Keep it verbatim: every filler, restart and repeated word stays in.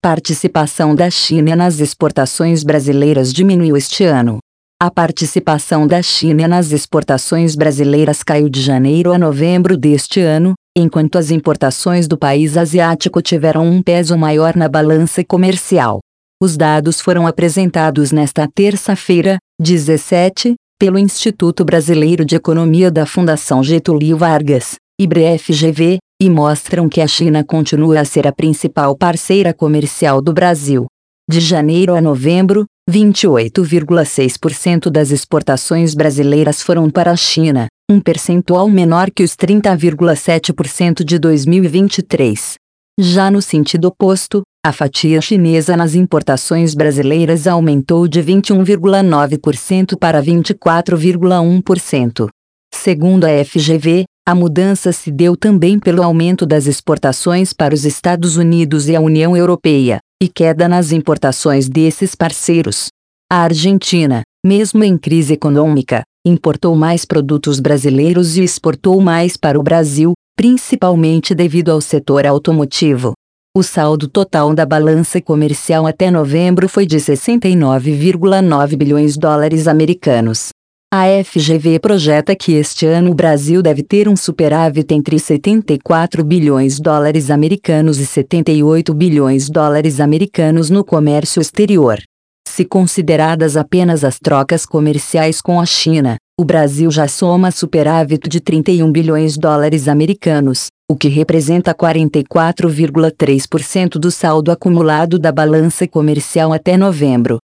Participação da China nas exportações brasileiras diminuiu este ano. A participação da China nas exportações brasileiras caiu de janeiro a novembro deste ano, enquanto as importações do país asiático tiveram um peso maior na balança comercial. Os dados foram apresentados nesta terça-feira, dezessete, pelo Instituto Brasileiro de Economia da Fundação Getúlio Vargas, I B R F G V, e mostram que a China continua a ser a principal parceira comercial do Brasil. De janeiro a novembro, vinte e oito vírgula seis por cento das exportações brasileiras foram para a China, um percentual menor que os trinta vírgula sete por cento de dois mil e vinte e três. Já no sentido oposto, a fatia chinesa nas importações brasileiras aumentou de vinte e um vírgula nove por cento para vinte e quatro vírgula um por cento. Segundo a F G V, a mudança se deu também pelo aumento das exportações para os Estados Unidos e a União Europeia, e queda nas importações desses parceiros. A Argentina, mesmo em crise econômica, importou mais produtos brasileiros e exportou mais para o Brasil, principalmente devido ao setor automotivo. O saldo total da balança comercial até novembro foi de sessenta e nove vírgula nove bilhões de dólares americanos. A F G V projeta que este ano o Brasil deve ter um superávit entre setenta e quatro bilhões de dólares americanos e setenta e oito bilhões de dólares americanos no comércio exterior. Se consideradas apenas as trocas comerciais com a China, o Brasil já soma superávit de trinta e um bilhões de dólares americanos, o que representa quarenta e quatro vírgula três por cento do saldo acumulado da balança comercial até novembro.